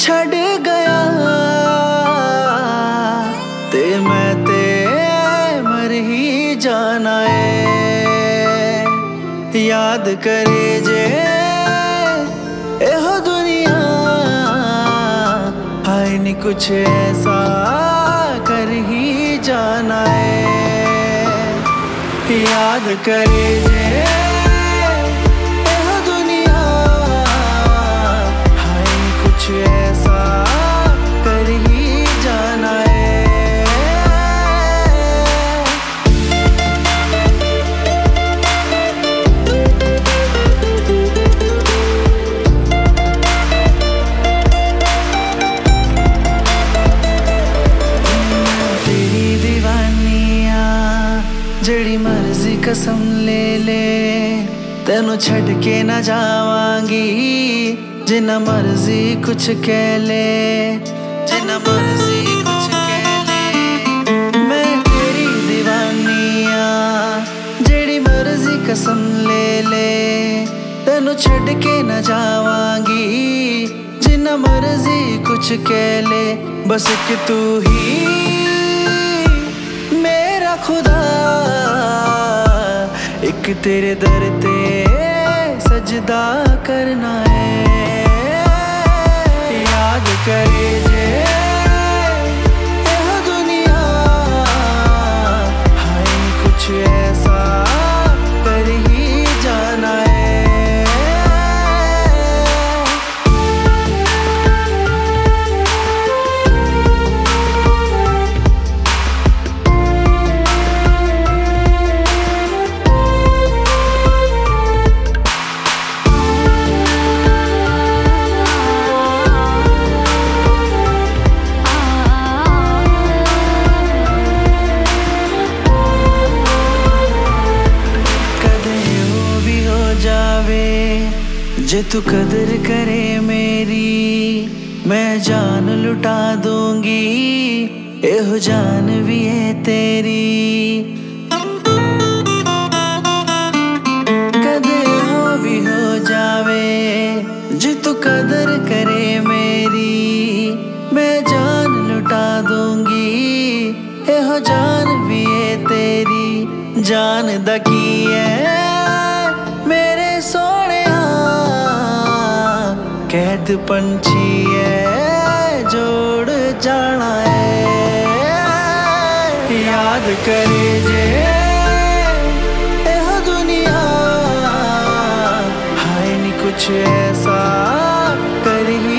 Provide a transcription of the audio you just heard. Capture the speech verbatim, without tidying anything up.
छड़ गया ते मैं ते मर ही जाना है। याद करे जे एहो दुनिया, हाय नी कुछ ऐसा कर ही जाना है। याद करे जे एहो दुनिया, हाय नी कुछ ऐसा कर ही जाना है। जड़ी मर्जी कसम ले ले, तेनू छड़ के ना जावांगी। जिन्ना मर्जी कुछ कह ले, जिन्ना मर्जी कुछ कह ले, मैं तेरी दीवानी आ। जड़ी मर्जी कसम ले ले, तेनू छड़ के ना जावांगी। जिन्ना मर्जी कुछ कह ले, बस कि तू ही मेरा खुदा। एक तेरे दर ते सजदा करना है। याद करे जे एहो दुनिया, हाय कुछ ऐसा कर ही जाना है। जे तू कदर करे मेरी, मैं जान लुटा दूंगी। एहो जान भी है तेरी, कदे हो भी हो जावे। जे तू कदर करे मेरी, मैं जान लुटा दूंगी। एहो जान भी है तेरी, जान दा की है मेरे सोने। कैद पंछी है जोड़ जाना है। याद करे जे एहो दुनिया, हाय नी कुछ ऐसा कर ही